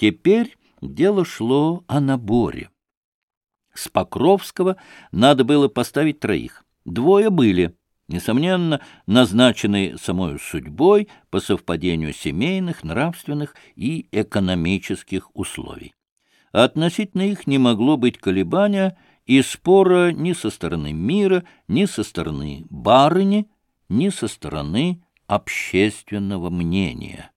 Теперь дело шло о наборе. С Покровского надо было поставить 3. 2 были, несомненно, назначены самою судьбой по совпадению семейных, нравственных и экономических условий. Относительно их не могло быть колебания и спора ни со стороны мира, ни со стороны барыни, ни со стороны общественного мнения.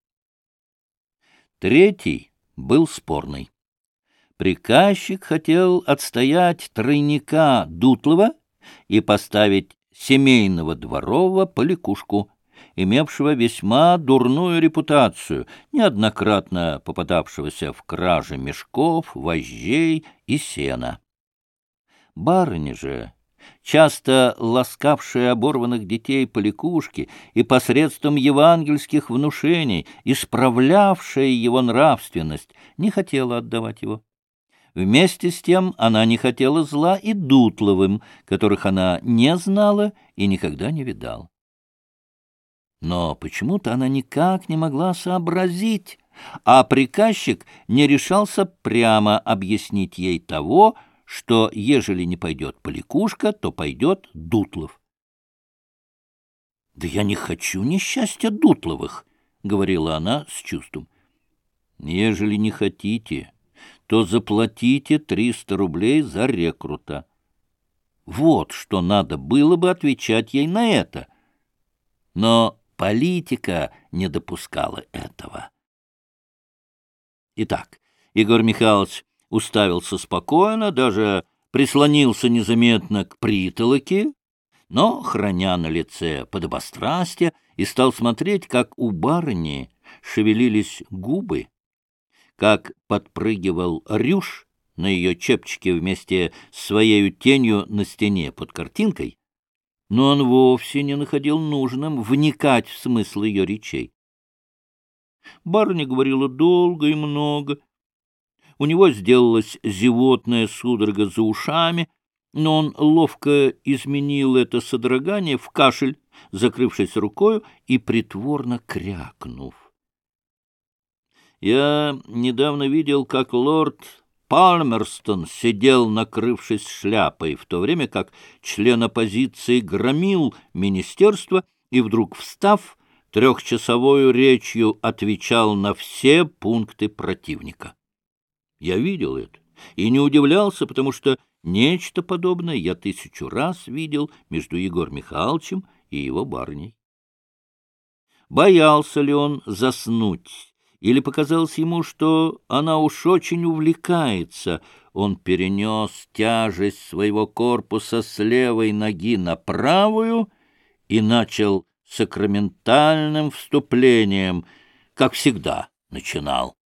3 был спорный. Приказчик хотел отстоять тройника Дутлова и поставить семейного дворового Поликушку, имевшего весьма дурную репутацию, неоднократно попадавшегося в краже мешков, вожжей и сена. Барыня же, часто ласкавшая оборванных детей Поликушки и посредством евангельских внушений исправлявшая его нравственность, не хотела отдавать его. Вместе с тем она не хотела зла и Дутловым, которых она не знала и никогда не видала. Но почему-то она никак не могла сообразить, а приказчик не решался прямо объяснить ей того, что, ежели не пойдет Поликушка, то пойдет Дутлов. — Да я не хочу несчастья Дутловых, — говорила она с чувством. — Ежели не хотите, то заплатите 300 рублей за рекрута. Вот что надо было бы отвечать ей на это. Но политика не допускала этого. Итак, Егор Михайлович уставился спокойно, даже прислонился незаметно к притолоке, но, храня на лице подобострастие, и стал смотреть, как у барыни шевелились губы, как подпрыгивал рюш на ее чепчике вместе с своей тенью на стене под картинкой, но он вовсе не находил нужным вникать в смысл ее речей. Барыня говорила долго и много. У него сделалась зевотная судорога за ушами, но он ловко изменил это содрогание в кашель, закрывшись рукою и притворно крякнув. Я недавно видел, как лорд Палмерстон сидел, накрывшись шляпой, в то время как член оппозиции громил министерство и, вдруг встав, 3-часовою речью отвечал на все пункты противника. Я видел это и не удивлялся, потому что нечто подобное я 1000 раз видел между Егором Михайловичем и его барыней. Боялся ли он заснуть? Или показалось ему, что она уж очень увлекается, он перенес тяжесть своего корпуса с левой ноги на правую и начал сакраментальным вступлением, как всегда начинал.